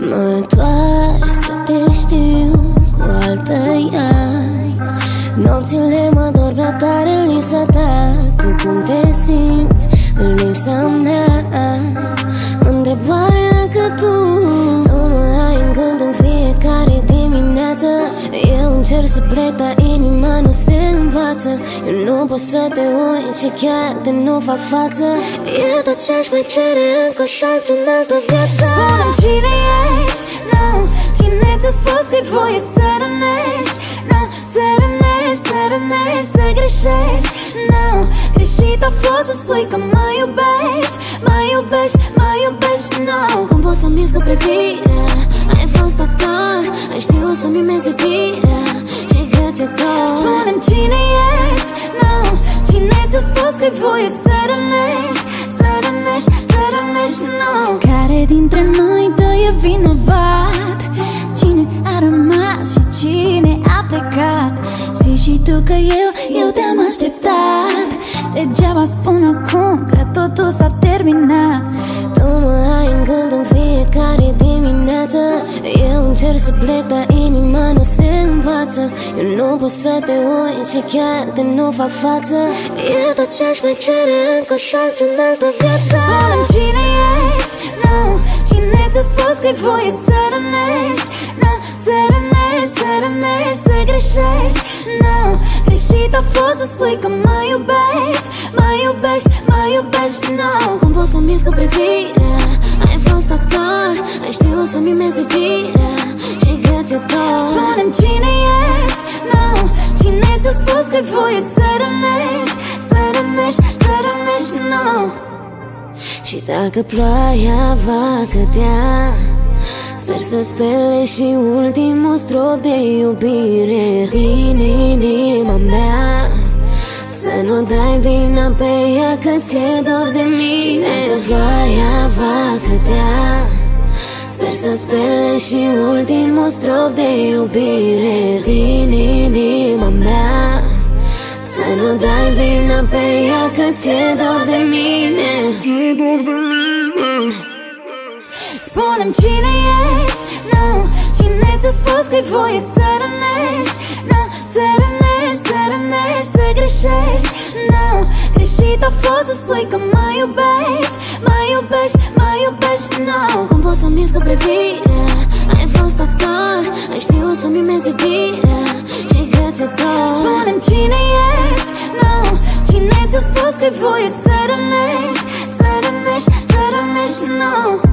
Mă doare să te știu cu altă ea. Nopțile mă dor prea tare în lipsa ta. Tu cum te simți în lipsa mea? Mă întreb oare dacă tu mă ai în gând în fiecare dimineață. Eu încerc să plec, dar inima nu se învață. Eu nu pot să te uit și chiar de nu fac față. E tot ce-aș mai cere încă și alții în altă viață. Spune-mi cine ești, no. Cine ți-a spus că-i voie să rănești, no. Să rănești, să rănești, să greșești, no. Greșit a fost să spui că mă iubești, mă iubești, mă iubești, no. Cum poți să-mi minți cu privirea? Ai fost actor, ai știut să-mi mimezi iubirea și că ți-e dor. Spune-mi cine ești, no. Cine ți-a spus că-i voie să rănești, să rănești, să rănești, no. Care dintre noi doi e vinovat? Cine a rămas și cine a plecat? Știi și tu că eu te-am așteptat. Degeaba spun acum că totul s-a terminat. Tu mă ai în gând în fiecare dimineață. Eu încerc să plec, dar inima nu se învață. Eu nu pot să te uit și chiar de nu fac față. E tot ce-aș mai cere încă și alții în altă viață. Spune-mi cine ești, no. Cine ți-a spus că-i voie să rănești, no. Să rănești, să rănești, să greșești, no. Greșit a fost să spui că mă iubești, mă iubești, mă iubești, no. Cum poți să-mi minți cu privirea? Ai fost actor, ai știut să-mi mimezi iubirea și că ți-e dor. Spune-mi cine ești, no. Cine ți-a spus că-i voie să rănești, să rănești, să rănești, no. Și dacă ploaia va cădea, sper să spele și ultimul strop de iubire din inima mea. Să nu dai vina pe ea că ți-e dor de mine. Și dacă ploaia va cădea, sper să spele și ultimul strop de iubire din inima mea. Să nu dai vina pe ea că ți-e dor de mine. Ți-e dor de mine. Spune-mi cine ești, no. Cine ți-a spus că-i voie să rănești, no. Să rănești, să rănești, să greșești, no. Greșit a fost să spui că mă iubești, mă iubești, mă iubești, no. Cum poți să-mi minți cu privirea? Ai fost actor, ai știut să-mi mimezi iubirea și că ți-e dor. Spune-mi cine ești, no. Cine ți-a spus că-i voie să rănești, să rănești, să rănești, no.